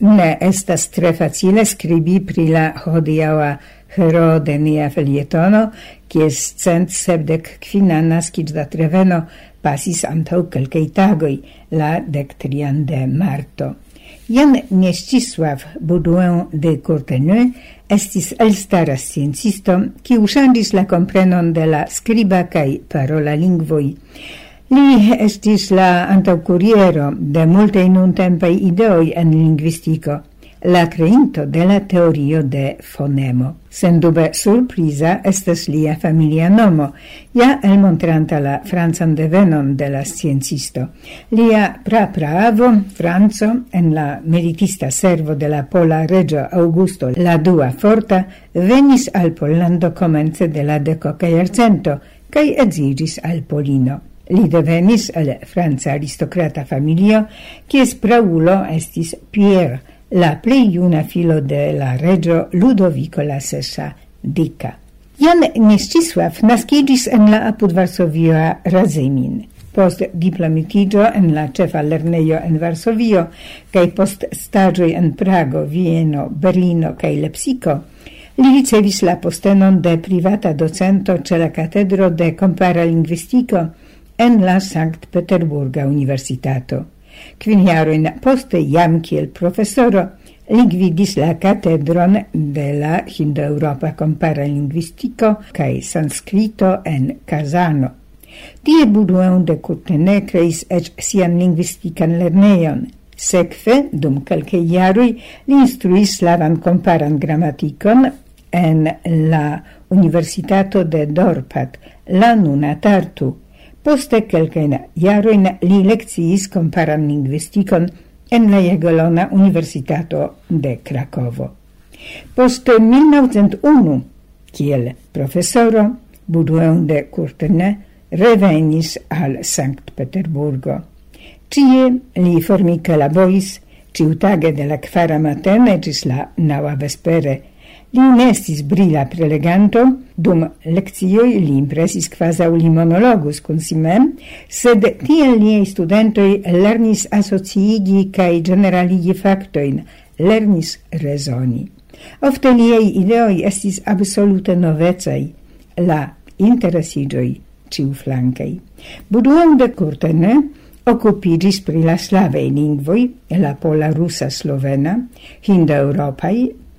ne estas tre facile skribi pri la hodiaŭa heroo de nia felietono, kies 175 naskiĝdatreveno pasis antaŭ kelkaj tagoj, la 13 de marto. Jan Mieścisław Baudouin de Courtenay estis elstara sciencisto, kiu ŝanĝis la komprenon de la skriba kaj parola lingvoj. Li estis la antaŭkuriero de multaj nuntempaj ideoj en lingvistiko, la creinto de la teorio de fonemo. Sendube surpriza estas lia familia nomo, ja elmontranta la francan devenon de la sciencisto. Lia prapraavo, Franco, en la militista servo de la pola regio Augusto la Dua Forta, venis al Pollando komence de la 10. jarcento, kaj edziĝis al Polino. Li devenis el franca aristokrata familio, kies praulo estis Pierre, la plej juna filo de la regio Ludovico la Sesa Dika. Jan Mieścisław naskiĝis en la apud Varsovia Razemin. Post diplomitiĝo en la ĉefa lernejo en Varsovio kaj post staĝoj en Prago, Vieno, Berlino kaj Lepsiko, li ricevis la postenon de privata docento ĉe la katedro de kompara lingvistiko en la Sankt-Peterburga Universitato. 5 jarojn poste, jam kiel profesoro, li gvidis la katedron de la Hindoeŭropa kompara lingvistiko kaj sanskrito en Kazano. Tie Baudouin de Courtenay kreis eĉ sian lingvistikan lernejon. Sekve, dum kelkaj jaroj, li instruis slavan komparan gramatikon en la Universitato de Dorpat, la nuna Tartu. Poste kelkajn jarojn li lekciis komparan lingvistikon en la Jagiellona Universitato de Krakovo. Post 1901, kiel profesoro, Baudouin de Courtenay revenis al Sankt-Peterburgo. Tie li formike laboris ĉiutage de la 4 matene ĝis la 9 vespere. Li ne estis brila preleganto, dum lekcioj li impresis kvazaŭ li monologus kun si mem, sed tiel liaj studentoj lernis asociigi kaj ĝeneraligi faktojn, lernis rezoni. Ofte liaj ideoj estis absolute novecaj, la interesiĝoj ĉiuflankaj. Baudouin de Courtenay okupiĝis pri la slavaj lingvoj, la pola, rusa, slovena, hindoeŭropaj,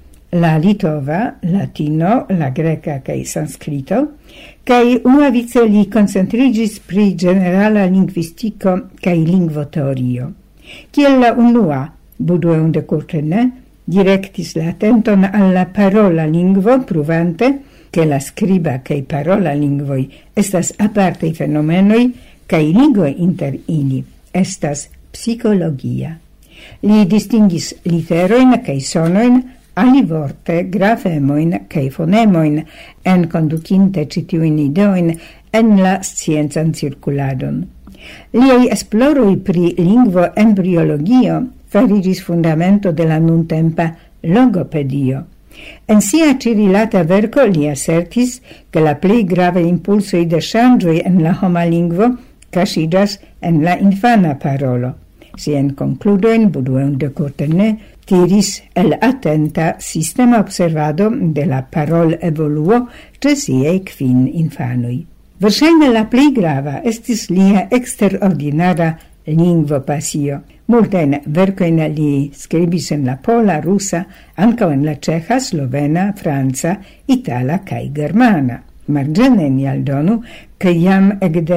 la litova, latino, la greca kaj sanskrito, kaj unuavice li koncentriĝis pri ĝenerala lingvistiko kaj lingvoteorio. Kiel la unua, Baudouin de Courtenay direktis la atenton al la parola lingvo, pruvante, ke la skriba kaj parola lingvoj estas apartaj fenomenoj kaj ligo inter ili estas psikologia. Li distingis literojn kaj sonojn, alivorte grafemojn kaj fonemojn, enkondukinte ĉi tiujn ideojn en la sciencan cirkuladon. Liaj esploroj pri lingvo embriologio fariĝis fundamento de la nuntempa logopedio. En sia ĉirilata verko li asertis, ke la plej gravaj impulsoj de ŝanĝoj en la homa lingvo kaŝiĝas en la infana parolo. Sian konkludojn Baudouin de Courtenay tiris el atenta sistema observado de la parol evoluo ĉe siaj 5 infanoj. Verŝajne la plej grava estis lia eksterordinara lingvopasio. Multajn verkojn li skribis en la pola, rusa, ankaŭ en la ĉeĥa, slovena, franca, itala kaj germana. Marĝene ni aldonu, ke jam ekde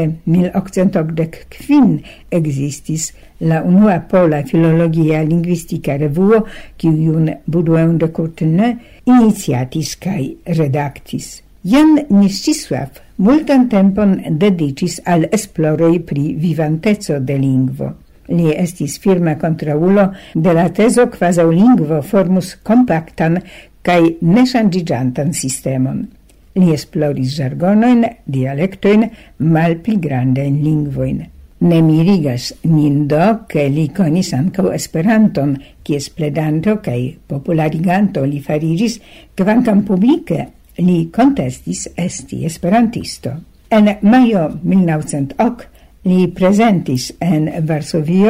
1885 ekzistis la unua pola filologia lingvistika revuo, kiun Baudouin de Courtenay iniciatis kaj redaktis. Jan Mieścisław multan tempon dediĉis al esploroj pri vivanteco de lingvo. Li estis firma kontraŭulo de la tezo kvazaŭ lingvo formus kompaktan kaj neŝanĝiĝantan sistemon. Li esploris žargonojn, dialektojn, malpli grandajn lingvojn. Ne mirigas nin do, ke li konis ankaŭ Esperanton, kies pledanto kaj populariganto li fariĝis, kvankam publike li kontestis esti esperantisto. En majo 1900 li prezentis en Varsovio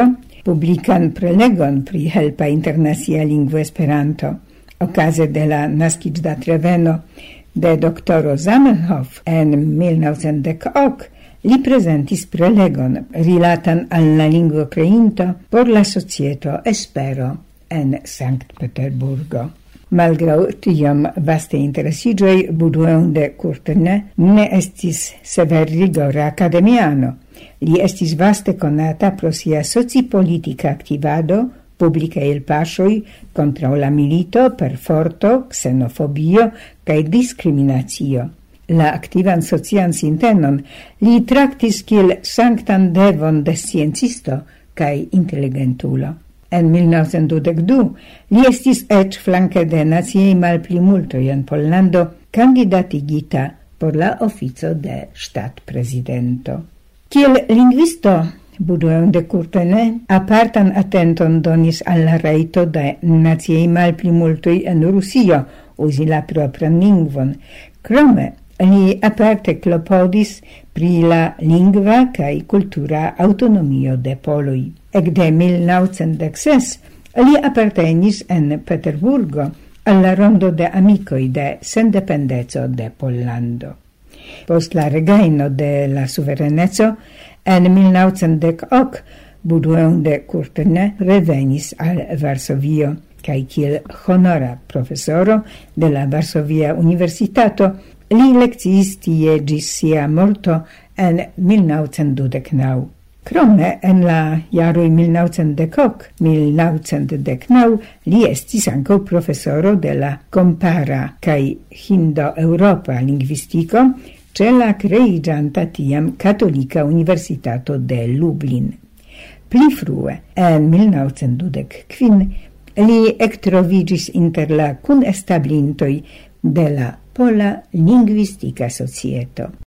publican prelegon pri helpa internacia lingvo Esperanto okaze de la naskiĝdatreveno de doktoro Zamenhof en 1910 li presentis prelegon rilatan al la lingvo kreinto por la societo Espero en Sankt Peterburgo. Malgrau tiam vaste interesigioi, Baudouin de Courtenay ne estis sever rigora academiano. Li estis vaste conata pro sia sociopolitica activado, publica il pascioi contra la milito per forto, xenofobio cae discriminatio. La activan socian sintenon li tractis kiel sanctan devon de sciencisto cae intelligentulo. En 1922 li estis ec flanque de naziei malplimultoi en Pollando candidatigita por la officio de Stadtpresidento. Kiel lingvisto, Baudouin de Courtenay apartan attenton donis alla reito de naziei malplimultoi en Rusio usi la propran lingvon. Krome, li aparte klopodis pri la lingva cae cultura autonomio de Poloi. Ecde 1916 li appartenis en Peterburgo alla rondo de amicoi de sendependezo de Pollando. Post la regaino de la suverenezzo, en 1918 Baudouin de Courtenay revenis al Varsovio, cae kiel honora professoro de la Varsovia Universitato li lecciis tie gis sia morto en 1929. Krome, en la jaroi 1919 li estis ankaŭ profesoro de la compara cae hindo-europa lingvistico ce la creigianta tiam Catolica Universitato de Lublin. Pli frue, en 1925, li ectrovigis inter la cunestablintoi de la Pola Lingvistica Societo.